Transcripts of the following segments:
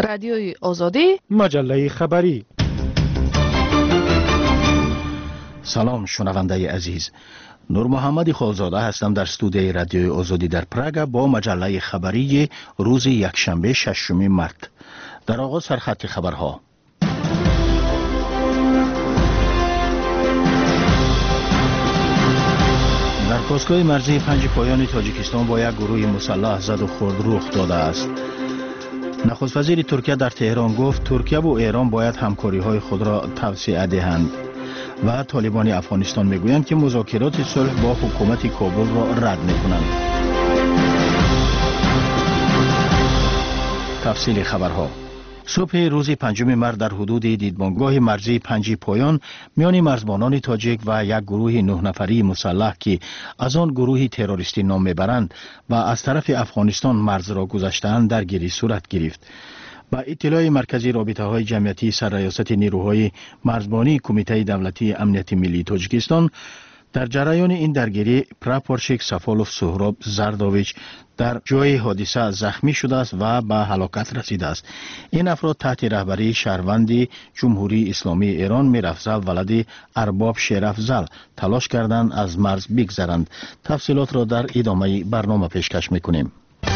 رادیوی آزادی، مجله خبری. سلام شنونده عزیز، نور محمد خالزاده هستم در استودیوی رادیوی آزادی در پراگ با مجله خبری روز یکشنبه 6 مارت. در آغاز سرخط خبرها. در پاسگاه مرزی 5 پایان تاجیکستان با یک گروه مسلح زد و خورد رخ داده است. نخست وزیر ترکیه در تهران گفت ترکیه و ایران باید همکاری‌های خود را توسعه دهند و طالبان افغانستان میگویند که مذاکرات صلح با حکومت کابل را رد میکنند. تفصیل خبرها. صبح روز 5 مارت در حدود دیدبانگاه مرزی 5 پایان میان مرزبانان تاجیک و یک گروه 9 نفری مسلح که از آن گروه تروریستی نام میبرند و از طرف افغانستان مرز را گذشته‌اند درگیری صورت گرفت. با اطلاع مرکزی رابطه های جمعیتی سرریاست نیروهای مرزبانی کمیته دولتی امنیت ملی تاجیکستان، در جریان این درگیری پراپورشیک سفالوف سهراب زرداویچ در جای حادثه زخمی شده است و به هلاکت رسیده است. این افراد تحت رهبری شهروند جمهوری اسلامی ایران میرافزل ولد ارباب شیرافزل تلاش کردند از مرز بگذرند. تفصیلات را در ادامه برنامه پیشکش میکنیم.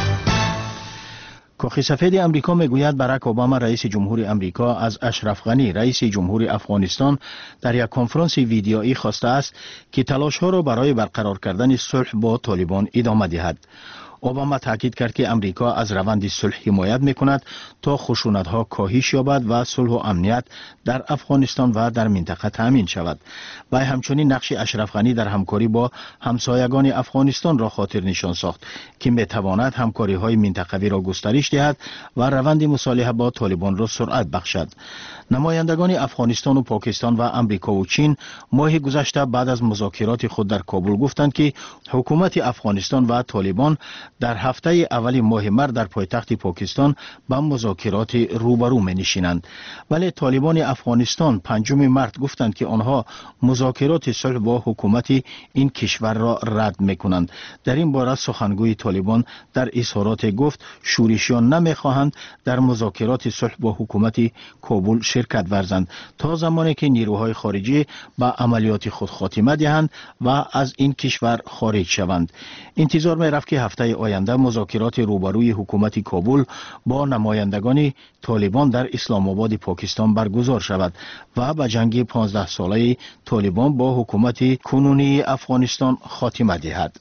کاخ سفید امریکا میگوید باراک اوباما رئیس جمهور امریکا از اشرف غنی رئیس جمهور افغانستان در یک کنفرانس ویدیویی خواسته است که تلاش‌ها را برای برقرار کردن صلح با طالبان ادامه دهد. اوباما تاکید کرد که امریکا از روند صلح حمایت میکند تا خشونت‌ها کاهش یابد و صلح و امنیت در افغانستان و در منطقه تامین شود. و همچنین نقش اشرف غنی در همکاری با همسایگان افغانستان را خاطر نشان ساخت که میتواند همکاری‌های منطقوی را گسترش دهد و روند مصالحه با طالبان را سرعت بخشد. نمایندگان افغانستان و پاکستان و امریکا و چین ماه گذشته بعد از مذاکرات خود در کابل گفتند که حکومت افغانستان و طالبان در هفته اول ماه مارت در پایتخت پاکستان به مذاکرات روبرو می نشینند. ولی طالبان افغانستان 5 مارت گفتند که آنها مذاکرات صلح با حکومت این کشور را رد می کنند. در این باره سخنگوی طالبان در اظهارات گفت شورشیان نمی خواهند در مذاکرات صلح با حکومت کابل شرکت ورزند تا زمانی که نیروهای خارجی به عملیات خود خاتمه دهند و از این کشور خارج شوند. انتظار می رفت که هفته آینده مذاکرات روبروی حکومت کابل با نمایندگان طالبان در اسلام آباد پاکستان برگزار شود و به جنگ 15 ساله طالبان با حکومت کنونی افغانستان خاتمه دهد.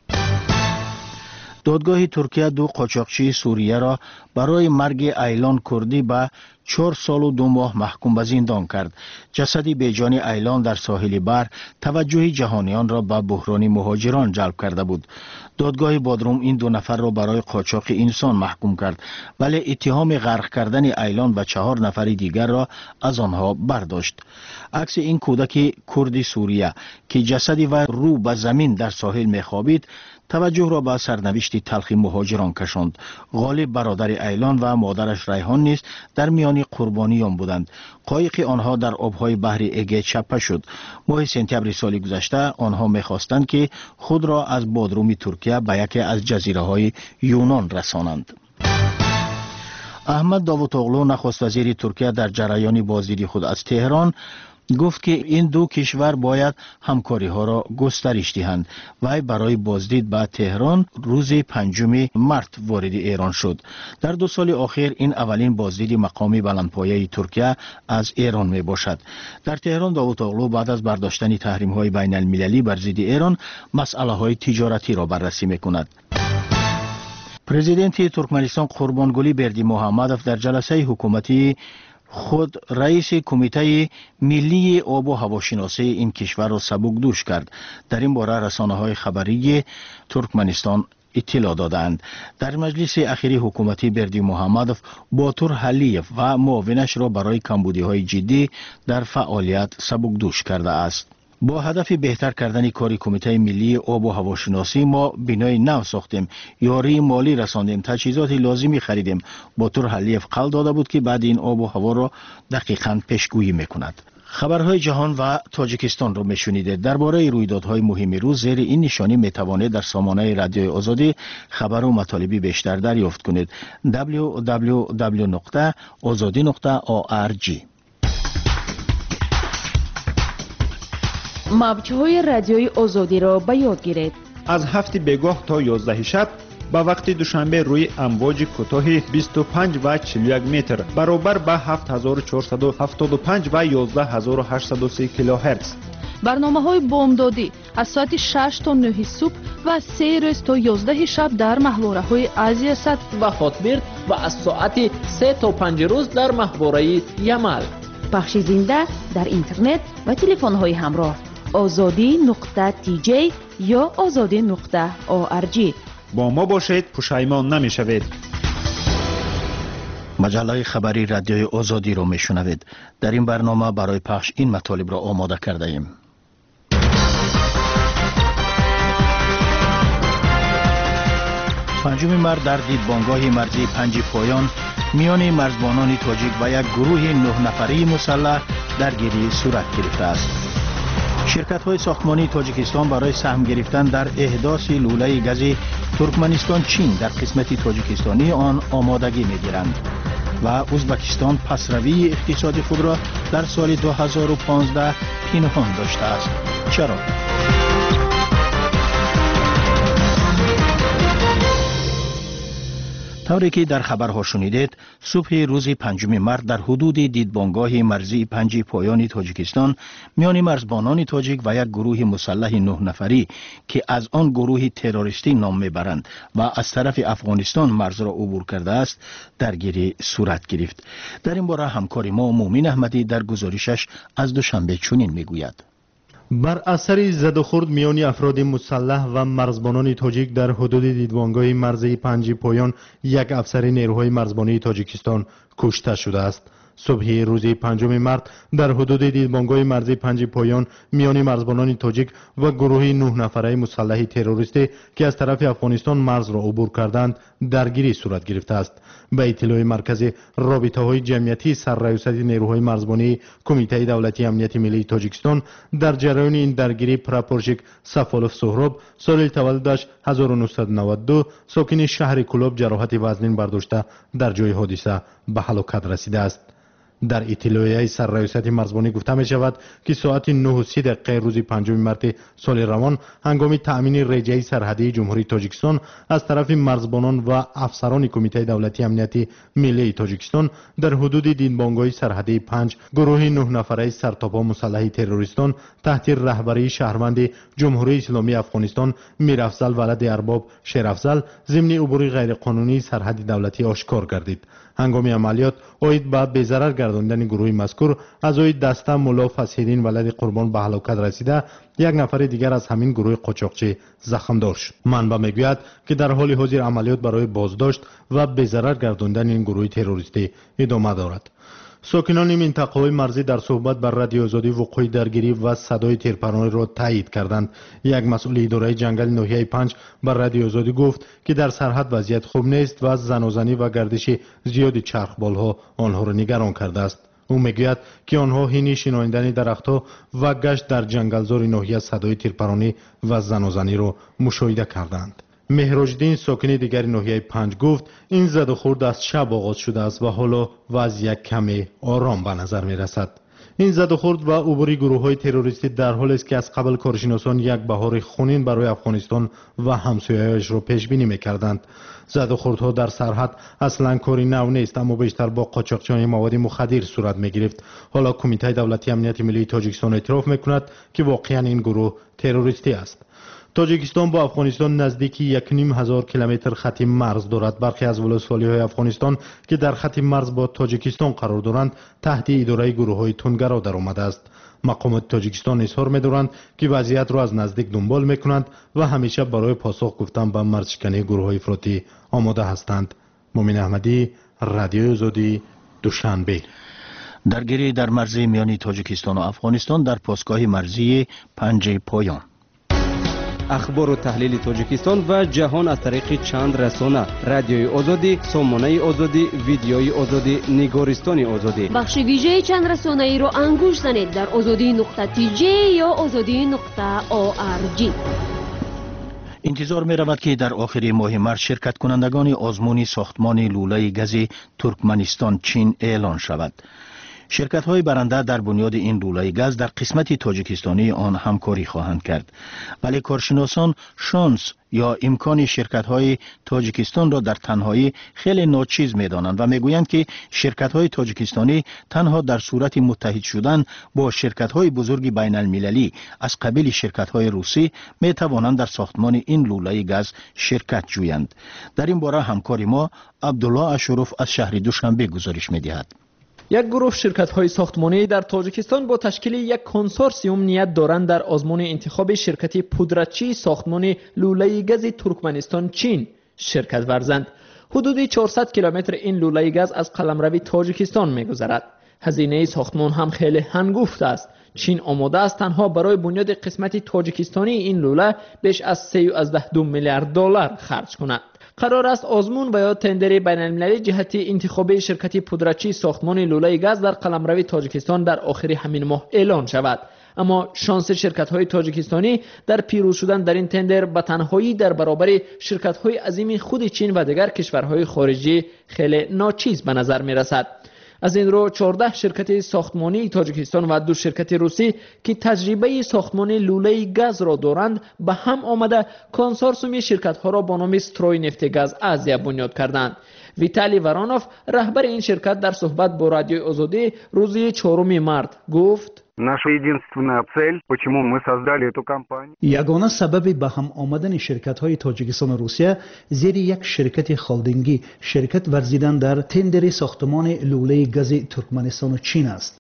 دادگاه ترکیه 2 قاچاقچی سوریه را برای مرگ ایلان کردی به 4 سال و 2 ماه محکوم به زندان کرد. جسد بیجان ایلان در ساحل بر توجه جهانیان را به بحران مهاجران جلب کرده بود. دادگاه بادروم این 2 نفر را برای قاچاق انسان محکوم کرد ولی اتهام غرق کردن ایلان و 4 نفر دیگر را از آنها برداشت. عکس این کودک کرد سوریه که جسد و رو به زمین در ساحل میخوابید توجه را به سرنوشت تلخ مهاجران کشاند. غالب برادر ایلان و مادرش ریحان نیز در میان قربانیان بودند. قایق آنها در آبهای بحر اگه چپه شد. ماه سپتامبر سال گذشته آنها می‌خواستند که خود را از بادروم ترکیه به یکی از جزیره‌های یونان رسانند. احمد داوطاغلو نخست وزیر ترکیه در جریان بازدید خود از تهران گفت که این 2 کشور باید همکاری ها را گسترش دهند. وی برای بازدید به تهران روز 5 مارت وارد ایران شد. در 2 سال اخیر این اولین بازدید مقامی بلندپایه ترکیه از ایران می باشد. در تهران داوطاغلو بعد از برداشتن تحریم های بین المللی بر ضد ایران مسئله های تجارتی را بررسی می کند. پرزیدنت ترکمنستان قربانگلی بردیمحمدوف در جلسه حکومتی خود رئیس کمیته ملی آب و هواشناسی این کشور را سبکدوش کرد. در این باره رسانه‌های خبری ترکمنستان اطلاع دادند. در مجلس اخیری حکومتی بردیمحمدوف باتور حلیف و معاونش را برای کمبودی‌های جدی در فعالیت سبکدوش کرده است. با هدف بهتر کردن کار کمیته ملی آب و هواشناسی ما بنای نو ساختیم، یاری مالی رساندیم، تجهیزات لازمی خریدیم. باتور حلیف قول داده بود که بعد این آب و هوا را دقیقاً پیشگویی میکند. خبرهای جهان و تاجیکستان رو میشنیدید. درباره رویدادهای مهم روز زیر این نشانی میتوانید در سامانه رادیوی آزادی خبر و مطالبی بیشتر دریافت کنید. www.azadi.org. موجهای رادیوی آزادی را به یاد گیرید. از 7 بگاه تا 11 شب با وقت دوشنبه روی امواج کوتاه 25 و 41 متر برابر با 7475 و 11803 کیلوهرتز. برنامه‌های بامدادی از ساعت 6 تا 9 صبح و 3 روز تا 11 شب در محوره‌های آسیا صد و خاطبرد و از ساعت 3 تا 5 روز در محوره یمل. پخش زنده در اینترنت و تلفن‌های همراه azadi.tj یا azadi.org. با ما باشید، پشیمان نمی‌شوید. مجله خبری رادیوی آزادی رو میشنوید. در این برنامه برای پخش این مطالب را آماده کرده ایم. پنجم مارس در دیدبانگاه مرزی پنج پایان میان مرزبانان تاجیک و یک گروه 9 نفری مسلح درگیری صورت گرفته است. شرکت‌های ساختمانی تاجیکستان برای سهم گرفتن در احداث لوله گاز ترکمنستان چین در قسمت تاجیکستانی آن آمادگی می‌گیرند و ازبکستان پسروی اقتصادی خود را در سال 2015 پنهان داشته است. چرا؟ طوری که در خبرها شنیدید، صبح روز 5 مارس در حدود دیدبانگاه مرزی پنج پایان تاجیکستان میان مرزبانان تاجیک و یک گروه مسلح 9 نفری که از آن گروه تروریستی نام میبرند و از طرف افغانستان مرز را عبور کرده است درگیری صورت گرفت. در این باره همکار ما مومن احمدی در گزارشش از دوشنبه چنین میگوید. بر اثر زد و خورد میان افراد مسلح و مرزبانان تاجیک در حدود دیدبانگاه مرزی پنج پایان یک افسر نیروهای مرزبانی تاجیکستان کشته شده است. صبح روز 5 مارس در حدود دیدبانگاه مرزی پنج پایان میان مرزبانان تاجیک و گروه 9 نفره مسلح تروریستی که از طرف افغانستان مرز را عبور کردند درگیری صورت گرفته است. به اطلاع مرکز رابطه‌های جمعیتی سررئیست نیروهای مرزبانی کمیته دولتی امنیت ملی تاجیکستان، در جریان این درگیری پراپورژیک سفالوف سهراب سال تولدش 1992 ساکن شهر کلوب جراحت وزنین برداشته در جای حادثه به هلاکت رسیده است. در اطلاعیه سررئیست مرزبانی گفته می شود که ساعت 9:30 روز 5 مارس سال روان هنگام تأمین رجعی سرحدی جمهوری تاجیکستان از طرف مرزبانان و افسران کمیته دولتی امنیتی ملی تاجیکستان در حدود دیدبانگاه سرحدی 5 گروه 9 نفره سرتاپا مسلح تروریستان تحت رهبری شهروند جمهوری اسلامی افغانستان میرافضل ولد ارباب شیرافضل ضمن عبور غیرقانونی سرحد دولتی آشکار گردید. هنگام عملیات اوید به بی‌ضرر گرداندن گروه مذکور از اوید دسته ملا فصیح‌الدین ولد قربان به هلاکت رسیده، یک نفر دیگر از همین گروه قاچاقچی زخم دار شد. منبع میگوید که در حال حاضر عملیات برای بازداشت و بی‌ضرر گرداندن این گروه تروریستی ادامه دارد. ساکنان منطقه‌های مرزی در صحبت بر رادیو آزادی وقوع درگیری و صدای تیرپرانی را تایید کردند. یک مسئول اداره جنگل ناحیه 5 بر رادیو آزادی گفت که در سرحد وضعیت خوب نیست و زنازنی و گردش زیاد چرخبال‌ها آنها را نگران کرده است. او میگوید که آنها حین شناندن درخت‌ها و گشت در جنگلزار ناحیه صدای تیرپرانی و زنازنی را مشاهده کردند. مهراجدین ساکن دیگر ناحیه 5 گفت این زد و خورد از شب آغاز شده است و حالا وضعیت کمی آرام به نظر می رسد. این زد و خورد و عبور گروه‌های تروریستی در حالی است که از قبل کارشناسان یک بهار خونین برای افغانستان و همسایه‌هایش را پیش بینی می‌کردند. زد و خوردها در سرحد اصلاً کاری نو نیست، اما بیشتر با قاچاقچیان مواد مخدر صورت می‌گرفت. حالا کمیته دولتی امنیت ملی تاجیکستان اعتراف می‌کند که واقعاً این گروه تروریستی است. تاجیکستان با افغانستان نزدیک 1,500 کیلومتر خط مرز دارد. برخی از ولسوالی‌های افغانستان که در خط مرز با تاجیکستان قرار دارند تحت اداره گروه‌های تندگرا درآمده است. مقامات تاجیکستان اظهار می‌دارند که وضعیت را از نزدیک دنبال می‌کنند و همیشه برای پاسخ گفتن به مرزشکنی گروه‌های افراطی آماده هستند. مومن احمدی، رادیو آزادی، دوشنبه. درگیری در مرز میان تاجیکستان و افغانستان در پاسگاه مرزی پنج پایان. اخبار و تحلیل تاجیکستان و جهان از طریق چند رسانه: رادیوی آزادی، سامانه آزادی، ویدیوی آزادی، نگارستان آزادی. بخش ویژه چند رسانه ای را انگوش زنید در azadi.tj یا azadi.org. انتظار می رود که در آخر ماه مارس شرکت کنندگان آزمون ساختمان لوله گاز ترکمنستان چین اعلان شود. شرکت های برنده در بنیاد این لوله گاز در قسمت تاجیکستانی آن همکاری خواهند کرد. ولی کارشناسان شانس یا امکان شرکت های تاجیکستان را در تنهایی خیلی ناچیز می دانند و می گویند که شرکت های تاجیکستانی تنها در صورت متحد شدن با شرکت های بزرگ بین المللی از قبیل شرکت های روسی می توانند در ساختمان این لوله گاز شرکت جویند. در این باره همکار ما عبدالله اشرف از شهر دوشنبه گزارش می دهد. یک گروه شرکت‌های ساختمانی در تاجیکستان با تشکیل یک کنسورسیوم نیت دارند در آزمون انتخاب شرکت پودرچی ساختمان لوله گاز ترکمنستان چین شرکت ورزند. حدود 400 کیلومتر این لوله گاز از قلمرو تاجیکستان می‌گذرد. هزینه ساختمان هم خیلی هنگفت است. چین آماده است تنها برای بنیاد قسمت تاجیکستانی این لوله بیش از 3.2 میلیارد دلار خرج کند. قرار است آزمون و یا تندر بین المللی جهت انتخاب شرکت پودرچی ساختمان لوله گاز در قلمرو تاجیکستان در آخر همین ماه اعلان شود. اما شانس شرکت‌های تاجیکستانی در پیروز شدن در این تندر به تنهایی در برابر شرکت‌های عظیم خود چین و دیگر کشورهای خارجی خیلی ناچیز به نظر می‌رسد. از این رو 14 شرکت ساختمانی تاجیکستان و 2 شرکت روسی که تجربه ساختمان لوله گاز را دارند به هم آمده کنسورسیوم شرکت‌ها را با نام ستروی نفت گاز آزیا بنیاد کردند. ویتالی ورانوف رهبر این شرکت در صحبت با رادیوی آزادی روز 4 مارس گفت: یگانه سبب به هم آمدن شرکت‌های تاجیکستان و روسیه زیر یک شرکت خالدینگی شرکت ورزیدن در تندر ساختمان لوله گاز ترکمنستان و چین است.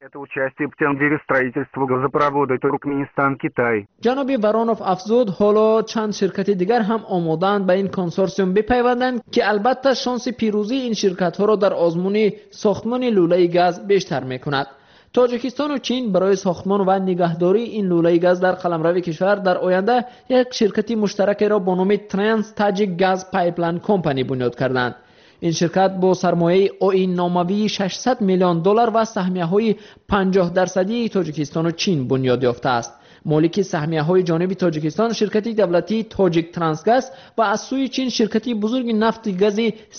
جناب ورانوف افزود حالا چند شرکت دیگر هم آماده‌اند به این کنسورسیوم بپیوندند که البته شانس پیروزی این شرکت‌ها را در آزمون ساختمان لوله گاز بیشتر می‌کند. تاجیکستان و چین برای ساختمان و نگهداری این لوله گاز در قلمرو کشور در آینده یک شرکت مشترک را با نام ترانس تاجیک گاز پایپلاین کمپانی بنیاد کردند. این شرکت با سرمایه آیین ناموی 600 میلیون دلار و سهمیه‌های 50% تاجیکستان و چین بنیاد یافته است. مالک سهمیه‌های جانب تاجیکستان شرکت دولتی تاجیک ترانسگاز و از سوی چین شرکت بزرگ نفت گاز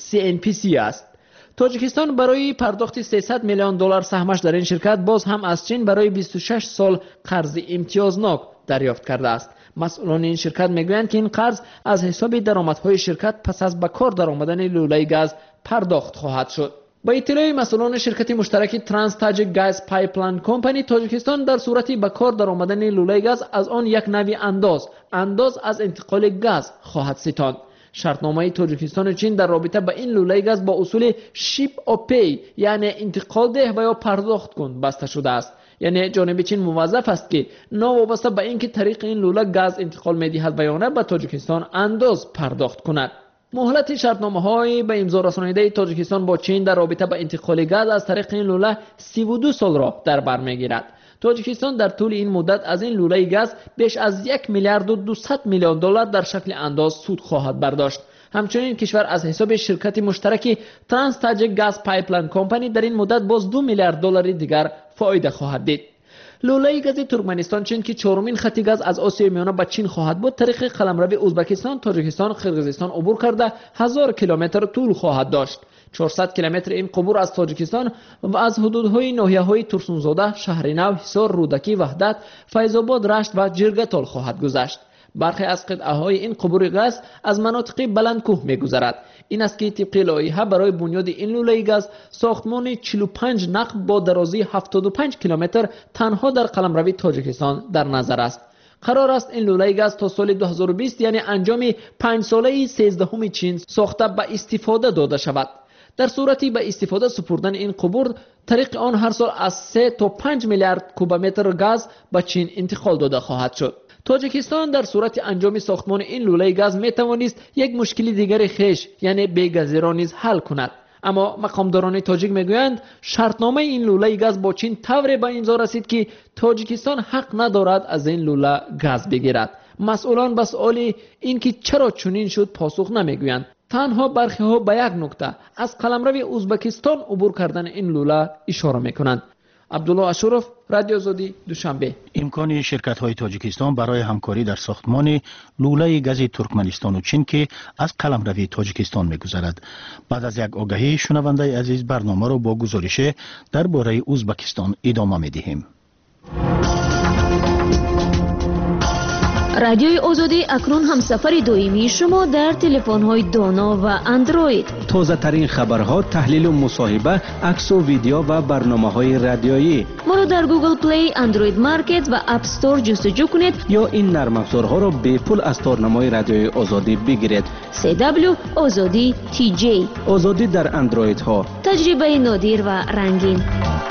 CNPC است. تاجیکستان برای پرداخت 300 میلیون دلار سهمش در این شرکت باز هم از چین برای 26 سال قرض امتیازناک دریافت کرده است. مسئولان این شرکت میگویند که این قرض از حساب درآمدهای شرکت پس از به کار درآمدن لوله گاز پرداخت خواهد شد. با اطلاع مسئولان شرکت مشترک ترانس تاجیک گاز پایپلاین کمپانی تاجیکستان در صورت به کار درآمدن لوله گاز از آن یک نوع انداز از انتقال گاز خواهد ستاند. شرطنامه تاجیکستان و چین در رابطه با این لوله گاز با اصول شیپ او پی یعنی انتقال ده و یا پرداخت کن بسته شده است. یعنی جانب چین موظف است که ناوابسته به اینکه طریق این لوله گاز انتقال می‌دهد و یا نه به تاجیکستان انداز پرداخت کند. مهلت شرطنامه‌های به امضا رسانیده تاجیکستان با چین در رابطه با انتقال گاز از طریق این لوله 32 سال را در بر می‌گیرد. تاجیکستان در طول این مدت از این لوله گاز بیش از 1 میلیارد و 200 میلیون دلار در شکل انداز سود خواهد برداشت. همچنین کشور از حساب شرکت مشترک ترانس تاجیک گاز پایپلاین کمپانی در این مدت باز 2 میلیارد دلار دیگر فایده خواهد دید. لوله گاز ترکمنستان چین که 4مین خط گاز از آسیای میانه به چین خواهد بود طریق قلمرو ازبکستان، تاجیکستان، قرقیزستان عبور کرده 1000 کیلومتر طول خواهد داشت. 400 کیلومتر این قبور از تاجیکستان و از حدودهای ناحیه‌های ترسونزاده، شهرنو، حصار، رودکی، وحدت، فیض‌آباد، رشت و جرگتال خواهد گذشت. برخی از قطعه‌های این قبور گاز از مناطق بلندکوه می‌گذرد. این است که طبق لایحه برای بنیاد این لوله گاز ساختمان 45 نقب با درازی 75 کیلومتر تنها در قلمرو تاجیکستان در نظر است. قرار است این لوله گاز تا سال 2020 یعنی انجام 5 ساله 13 چین ساخته به استفاده داده شود. در صورتی به استفاده سپردن این قبور طریق آن هر سال از 3 تا 5 میلیارد کوبمتر گاز به چین انتقال داده خواهد شد. تاجیکستان در صورت انجام ساختمان این لوله گاز می توانست یک مشکل دیگر خیش یعنی بی‌گازی را نیز حل کند. اما مقامداران تاجیک میگویند شرطنامه این لوله گاز با چین طوری به امضا رسید که تاجیکستان حق ندارد از این لوله گاز بگیرد. مسئولان به سؤال اینکه چرا چنین شد پاسخ نمیگویند. تنها برخی ها به یک نکته از قلمرو ازبکستان عبور کردن این لوله اشاره میکنند. عبدالله اشرف، رادیو آزادی، دوشنبه. امکان شرکت های تاجیکستان برای همکاری در ساختمان لوله گاز ترکمنستان و چین که از قلمرو تاجیکستان میگذرد. بعد از یک آگهی، شنونده عزیز برنامه را با گزارش درباره ازبکستان ادامه میدهیم. رادیوی آزادی اکنون هم سفر دائمی شما در تلفن‌های دانا و اندروید. تازه ترین خبرها، تحلیل و مصاحبه، عکس و ویدیو و برنامه‌های رادیویی. ما را در گوگل پلی، اندروید مارکت و اپ استور جستجو کنید یا این نرم افزارها را به پول از تارنمای رادیوی آزادی بگیرید. CW آزادی TJ. آزادی در اندروید ها. تجربه نادر و رنگین.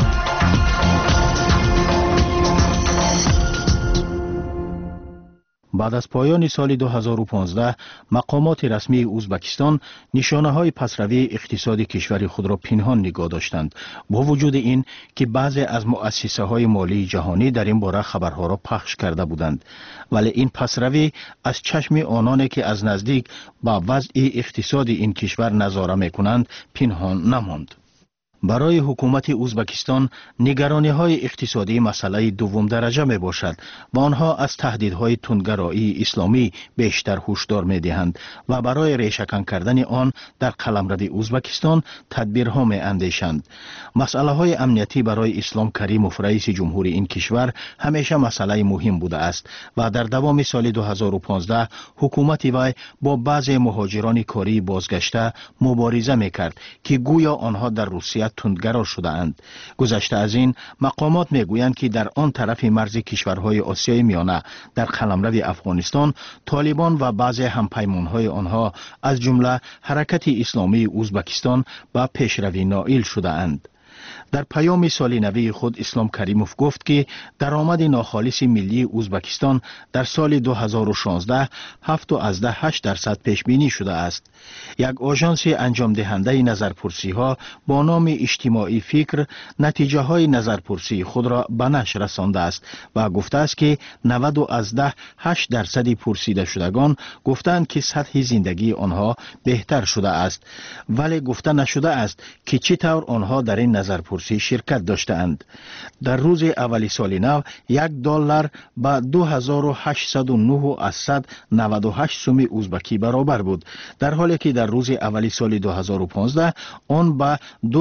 بعد از پایان سال 2015 مقامات رسمی ازبکستان نشانه‌های پسروی اقتصادی کشور خود را پنهان نگاه داشتند، با وجود این که بعضی از مؤسسه‌های مالی جهانی در این باره خبرها را پخش کرده بودند، ولی این پسروی از چشم آنانی که از نزدیک با وضع اقتصادی این کشور نظاره می‌کنند پنهان نماند. برای حکومت ازبکستان نگرانی‌های اقتصادی مسئله دوم درجه می باشد و آنها از تهدیدهای تندگرایی اسلامی بیشتر هشدار می دهند و برای ریشه‌کن کردن آن در قلمرو ازبکستان تدبیرها می اندیشند. مسئله‌های امنیتی برای اسلام کریموف رئیس جمهوری این کشور همیشه مسئله مهم بوده است و در دوام سال 2015 حکومت وی با بعضی مهاجران کاری بازگشته مبارزه می کرد که گویا آنها در روسیه تندگرا شده اند. گذشته از این، مقامات میگویند که در آن طرف مرز کشورهای آسیای میانه در قلمرو افغانستان طالبان و بعضی همپیمانهای آنها از جمله حرکت اسلامی ازبکستان به پیشروی نائل شده اند. در پیام سال نوی خود اسلام کریموف گفت که درآمد ناخالص ملی ازبکستان در سال 2016 7.8% پیش بینی شده است. یک آژانس انجام دهنده نظرپرسی ها با نام اجتماعی فکر نتیجه های نظرپرسی خود را به نشر رسانده است و گفته است که 90.8% پرسیده شدگان گفتند که سطح زندگی آنها بهتر شده است، ولی گفته نشده است که چطور آنها در این نظرپرسی شرکت داشتند. در روز اولی سال نو $1 به 2809.98 سوم ازبکی برابر بود، در حالی که در روز اولی سال 2015 آن به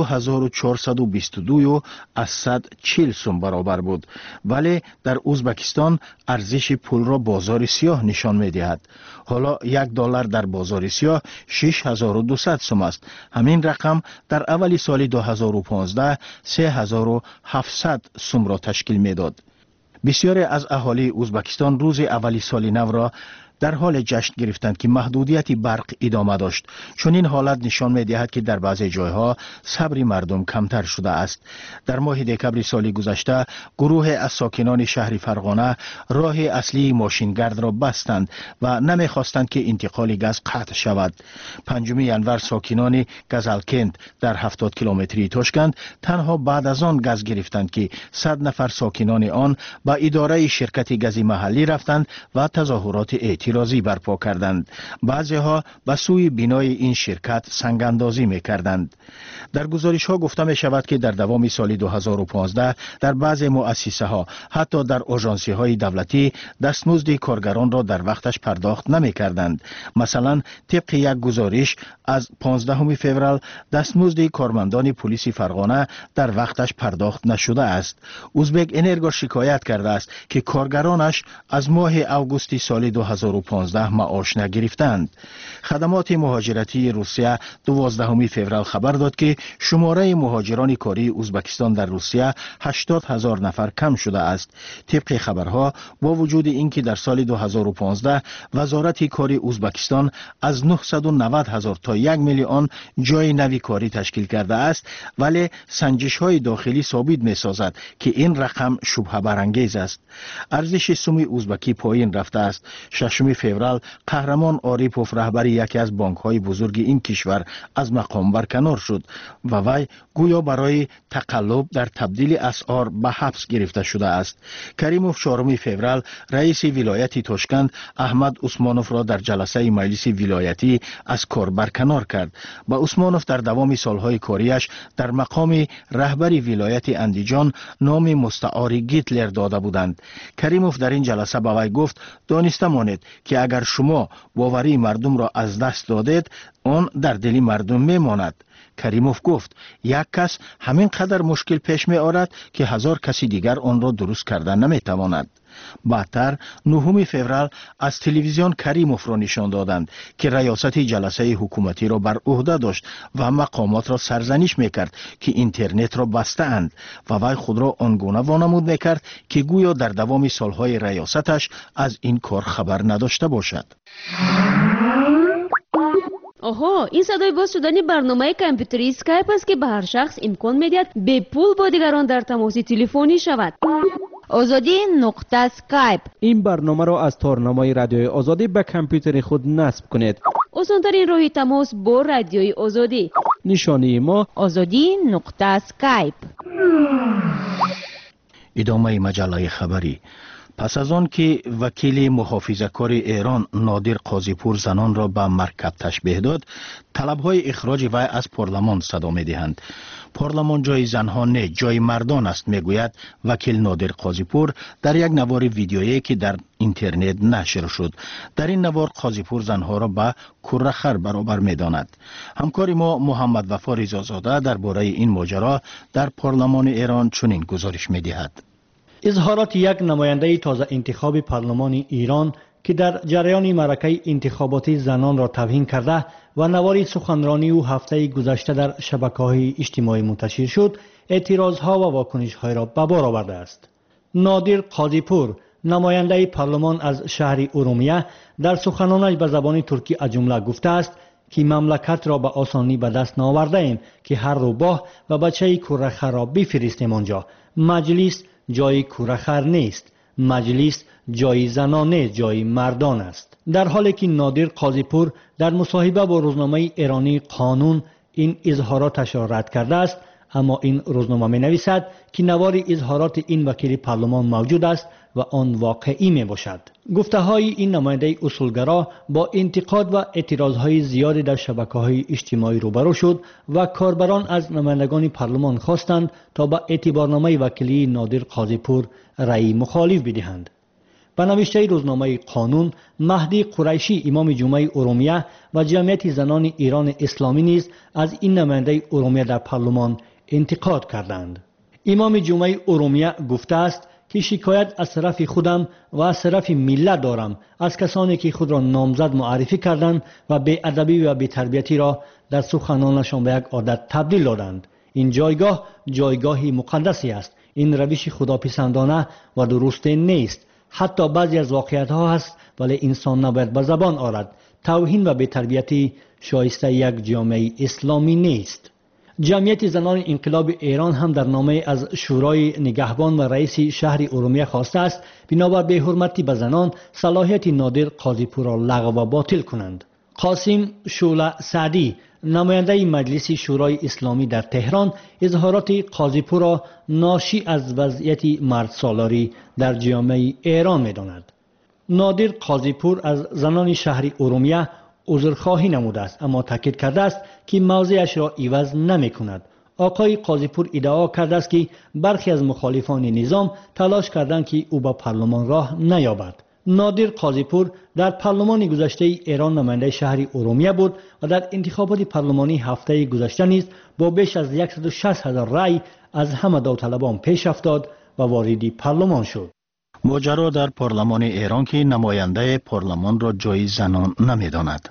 2422.140 سوم برابر بود. ولی در ازبکستان ارزش پول را بازار سیاه نشان می دهد. حالا $1 در بازار سیاه 6200 سوم است. همین رقم در اولی سال 2015 3700 سوم را تشکیل می داد. بسیاری از اهالی ازبکستان روز اولی سال نو را در حال جشن گرفتند که محدودیت برق ادامه داشت، چون این حالت نشان می دهد که در بعضی جایها صبر مردم کمتر شده است. در ماه دکمبر سال گذشته گروه از ساکنان شهر فرغانه راه اصلی ماشینگرد را بستند و نمیخواستند که انتقال گاز قطع شود. 5 ینور ساکنان گزلکند در 70 کیلومتری تاشکند تنها بعد از آن گاز گرفتند که 100 نفر ساکنان آن با اداره شرکت گاز محلی رفتند و تظاهرات اعتراضی برپا کردند. بعضی ها به سوی بینای این شرکت سنگ اندازی می کردند. در گزارش ها گفته می شود که در دوام سال 2015 در بعضی مؤسسه ها حتی در آژانسی های دولتی دستمزد کارگران را در وقتش پرداخت نمی کردند. مثلا طبق یک گزارش از 15 فوریه دستمزد کارمندان پلیس فرغانه در وقتش پرداخت نشده است. ازبک انرژی شکایت کرده است که کارگرانش از ماه اوگوست سال 2015 معاش نگرفتند. خدمات مهاجرتی روسیه 12 فوریه خبر داد که شماره مهاجران کاری ازبکستان در روسیه 80,000 نفر کم شده است. طبق خبرها با وجود اینکه در سال 2015 وزارت کاری ازبکستان از 990,000 تا 1 میلیون جای نوی کاری تشکیل کرده است، ولی سنجش های داخلی ثابت می سازد که این رقم شبهه برانگیز است. ارزش سوم ازبکی پایین رفته است. 6 4 فوریه قهرمان آریپوف رهبر یکی از بانک‌های بزرگ این کشور از مقام برکنار شد و وی گویا برای تقلب در تبدیل اسعار به حبس گرفته شده است. کریموف 4 فوریه رئیس ولایت تاشکند احمد عثمانوف را در جلسه مجلس ولایتی از کار برکنار کرد. به عثمانوف در دوام سالهای کاریش در مقام رهبر ولایت اندیجان نام مستعار گیتلر داده بودند. کریموف در این جلسه به وی گفت دانسته مانید که اگر شما باوری مردم را از دست دادید آن در دل مردم میماند. کریموف گفت یک کس همین قدر مشکل پیش می آورد که 1000 کسی دیگر آن را درست کردن نمی تواند. بعدتر 9 فوریه از تلویزیون کریموف را نشان دادند که ریاست جلسه حکومتی را بر عهده داشت و مقامات را سرزنش میکرد که اینترنت را بسته اند و وی خود را آنگونه وانمود میکرد که گویا در دوام سالهای ریاستش از این کار خبر نداشته باشد. آها، این صدای باز شدن برنامه کامپیوتری اسکایپ است که به هر شخص امکان میدهد به پول با دیگران در تماس تلفنی شود. آزادی نقطه اسکایپ. این برنامه را از تارنمای رادیوی آزادی به کامپیوتر خود نصب کنید. آسان‌ترین راه تماس با رادیوی آزادی. نشانی ما آزادی نقطه اسکایپ. ادامه مجله خبری. پس از آن که وکیل محافظه‌کار ایران نادر قاضیپور زنان را به مرکب تشبیه داد، طلب‌های اخراج وی از پارلمان صدا می‌دهند. پارلمان جای زنها نه، جای مردان است، میگوید وکیل نادر قاضیپور در یک نوار ویدیویی که در اینترنت نشر شد. در این نوار قاضیپور زنها را به کرخر برابر می‌داند. همکار ما محمد وفا رضازاده درباره این ماجرا در پارلمان ایران چنین گزارش می‌دهد. اظهارات یک نماینده تازه انتخاب پارلمان ایران که در جریان معرکه انتخاباتی زنان را توهین کرده و نواری سخنرانی او هفته گذشته در شبکه‌های اجتماعی منتشر شد، اعتراضها و واکنش‌های را به بار آورده است. نادر قاضیپور، نماینده پارلمان از شهر ارومیه، در سخنانش به زبان ترکی از جمله گفته است که مملکت را به آسانی به دست نآورده ایم که هر روباه و بچه کرخر را بفرستیم آنجا. مجلس جای کورخر نیست، مجلس جای زنانه، جای مردان است. در حالی که نادر قاضیپور در مصاحبه با روزنامه ایرانی قانون این اظهاراتش را رد کرده است، اما این روزنامه می نویسد که نوار اظهارات این وکیل پارلمان موجود است و آن واقعی می باشد. گفته های این نماینده اصولگرا با انتقاد و اعتراضهای زیادی در شبکه‌های اجتماعی روبرو شد و کاربران از نمایندگان پارلمان خواستند تا به اعتبارنامه وکیلی نادر قاضیپور رأی مخالف بدهند. به نوشته روزنامه قانون، مهدی قریشی امام جمعه ارومیه و جمعیت زنان ایران اسلامی نیز از این نماینده ارومیه در پارلمان انتقاد کردند. امام جمعه ارومیه گفته است که شکایت از طرف خودم و از طرف ملت دارم از کسانی که خود را نامزد معرفی کردند و بی‌ادبی و بی‌تربیتی را در سخنانشان به یک عادت تبدیل دادند. این جایگاه جایگاهی مقدسی است. این روش خداپسندانه و درست نیست. حتی بعضی از واقعیت‌ها هست ولی انسان نباید به زبان آورد. توهین و بی‌تربیتی شایسته یک جامعه اسلامی نیست. جمعیت زنان انقلاب ایران هم در نامه از شورای نگهبان و رئیس شهر ارومیه خواسته است بنابر بی‌حرمتی به زنان صلاحیت نادر قاضیپور را لغو و باطل کنند. قاسم شوله سعدی، نماینده مجلس شورای اسلامی در تهران، اظهارات قاضیپور را ناشی از وضعیت مرد سالاری در جامعه ایران می‌داند. نادر قاضیپور از زنان شهر ارومیه عذرخواهی نموده است، اما تاکید کرده است که موضعش را عوض نمی کند. آقای قاضیپور ادعا کرده است که برخی از مخالفان نظام تلاش کردند که او به پارلمان راه نیابد. نادر قاضیپور در پارلمان گذشته ایران نماینده شهر ارومیه بود و در انتخابات پارلمانی هفته گذشته نیز با بیش از 160,000 رای از همه داوطلبان پیش افتاد و وارد پارلمان شد. ماجرا در پارلمان ایران که نماینده پارلمان را جای زنان نمی‌داند.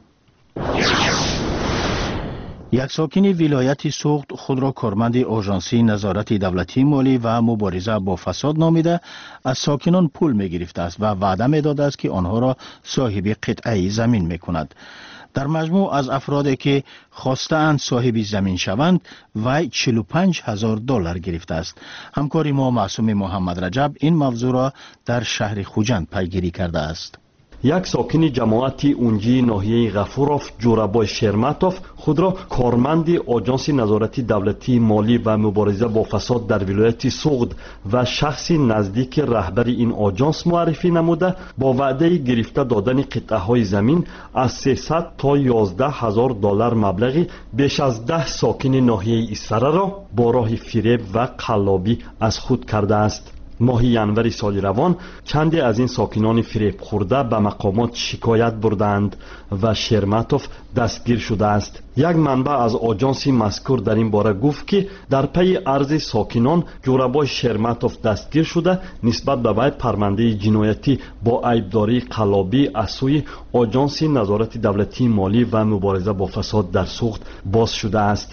یک ساکن ولایت سوخت خود را کارمند آژانسی نظارت دولتی مالی و مبارزه با فساد نامیده از ساکنان پول می‌گرفته است و وعده می‌داده است که آنها را صاحب قطعه زمین می‌کند. در مجموع از افرادی که خواستند صاحب زمین شوند وی $45,000 گرفته است. همکار ما معصوم محمد رجب این موضوع را در شهر خوجند پیگیری کرده است. یک ساکن جماعت اونجی ناحیه غفوروف جورابای شرماتوف خود را کارمند آژانس نظارت دولتی مالی و مبارزه با فساد در ولایت سوغد و شخصی نزدیک رهبر این آژانس معرفی نموده با وعده گرفته دادن قطعه های زمین از 300 تا 11,000 دلار مبلغی بیش از 10 ساکن ناحیه اسفره را با راه فریب و قلابی از خود کرده است. ماه ینور سال روان چندی از این ساکنان فریب خورده به مقامات شکایت بردند و شرماتوف دستگیر شده است. یک منبع از آژانس مذکور در این باره گفت که در پی عرض ساکنان جورابای شرماتوف دستگیر شده نسبت به وی پرونده جنایتی با عیبداری قلابی از سوی آژانس نظارت دولتی مالی و مبارزه با فساد در سوغد باز شده است.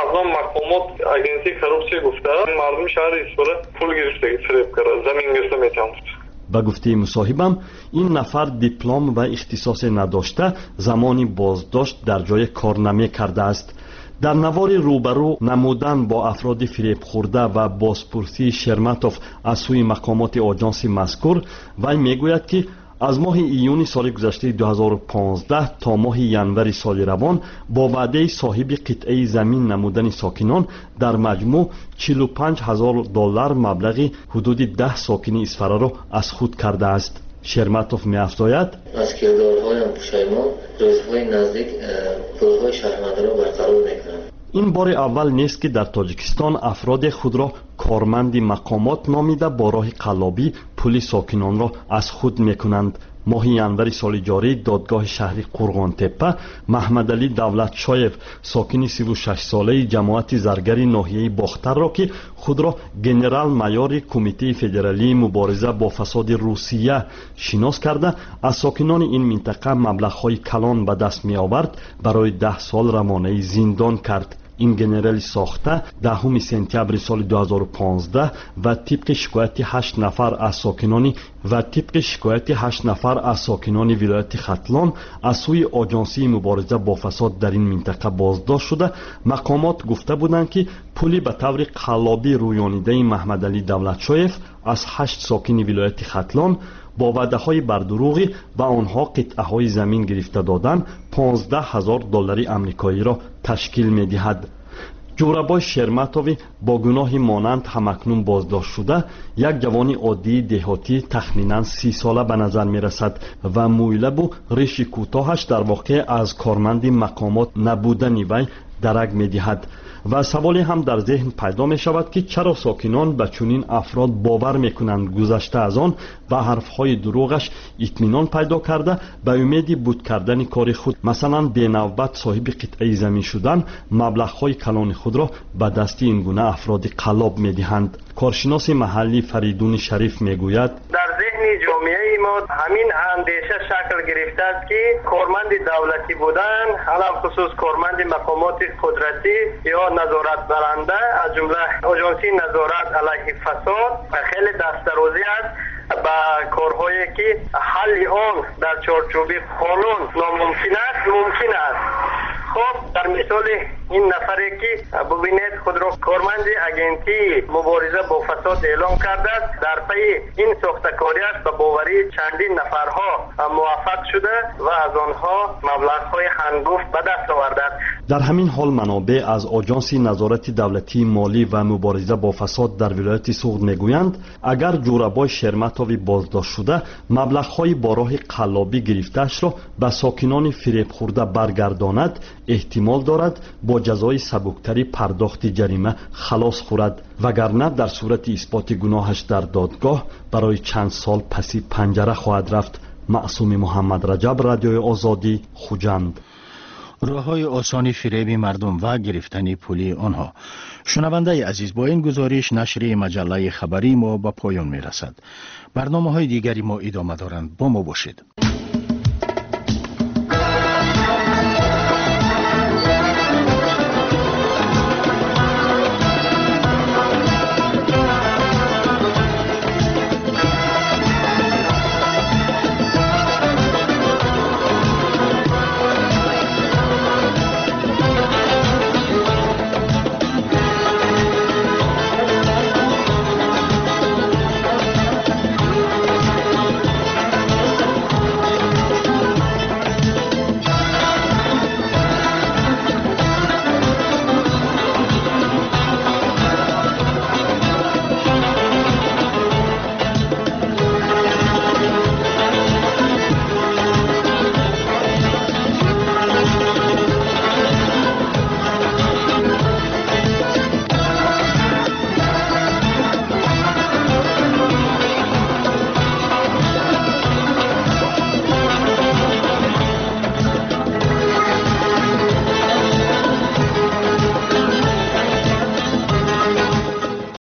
مقامات اجنسی коррупция گفته مردم شهر اسفره پول گرفته فریب کرده زمین گرفته میتوند. به گفته مصاحبم این نفر دیپلم و اختصاص نداشته زمانی بازداشت در جای کار نمی کرده است. در نوار روبرو نمودن با افراد فریب خورده و بازپرسی شرماتوف از سوی مقامات آژانس مذکور وی میگوید که از ماه ایون سال گذشته 2015 تا ماه ینور سال روان با وعده صاحب قطعه زمین نمودن ساکنان در مجموع 45,000 دلار مبلغی حدود 10 ساکن اسفره را از خود کرده است. شرماتوف می‌افزاید از کردارهایم پشیمان روزهای نزدیک روزهای شهرمنده را برقرار می‌کنم. این بار اول نیست که در تاجیکستان افراد خود را کارمند مقامات نامیده با راه قلابی پول ساکنان را از خود میکنند. ماه ینور سال جاری دادگاه شهری قرغان تپه محمد علی دولتشایف ساکن 36 ساله جماعت زرگری ناحیه باختر را که خود را گنرال مایور کمیته فدرالی مبارزه با فساد روسیه شناس کرده از ساکنان این منطقه مبلغ‌های کلان به دست می آورد برای 10 سال روانه زندان کرد. این گنرال ساخته 10 سپتامبر سال 2015 و طبق شکایت 8 نفر از ساکنان ولایت ختلان از سوی آژانسی مبارزه با فساد در این منطقه بازداشت شده. مقامات گفته بودند که پولی به طور قلابی رویانیده محمد علی دولتشایف از 8 ساکن ولایت ختلان با وعده‌های بردروغی و آنها قطعه‌های زمین گرفته دادن 15,000 دلار آمریکایی را تشکیل می‌دهد. جورابای شرماتوف با گناهی مانند همکنون بازداشت شده یک جوانی عادی دهاتی تخمیناً 30 ساله به نظر می‌رسد و مویلب و ریش کوتاهش در واقع از کارمند مقامات نبودن وی درک می‌دهد. و سوالی هم در ذهن پیدا می شود که چرا ساکنان به چنین افراد باور می کنند گذشته از آن و حرفهای دروغش اطمینان پیدا کرده به امید بود کردن کار خود مثلا به نوبت صاحب قطعه زمین شدن مبلغ‌های کلان خود را به دست این گونه افراد قلاب می دهند. کارشناس محلی فریدون شریف می گوید در ذهن جامعه ما همین اندیشه شکل گرفته است که کارمند دولتی بودن علل خصوص کارمند مقامات قدرتی یا نظارت برنده از جمله آژانسی نظارت علیه فساد خیلی دست درازی است با کارهایی که حل آن در چارچوب قانون ناممکن است ممکن است. خب در مثال این نفری که ببینید خود را کارمند اجنسی مبارزه با فساد اعلام کرده است در پی این ساختکاریش به باوری چندین نفرها موفق شده و از آنها مبلغ‌های هنگفت به دست آورده است. در همین حال منابع از آژانس نظارت دولتی مالی و مبارزه با فساد در ولایت سوغد میگویند اگر جورابای شرماتوف بازداشت شده مبلغ‌های با راه قلابی گرفته‌اش را به ساکنان فریب خورده برگرداند احتمال دارد با جزای سبکتری پرداخت جریمه خلاص خورد وگرنه در صورت اثبات گناهش در دادگاه برای چند سال پسی پنجره خواهد رفت. معصوم محمد رجب، رادیوی آزادی، خوجند. راه‌های آسانی فریب مردم و گرفتن پولی آنها. شنونده عزیز، با این گزارش نشریه مجله خبری ما به پایان می‌رسد. برنامه‌های دیگری ما ادامه دارند. با ما باشید.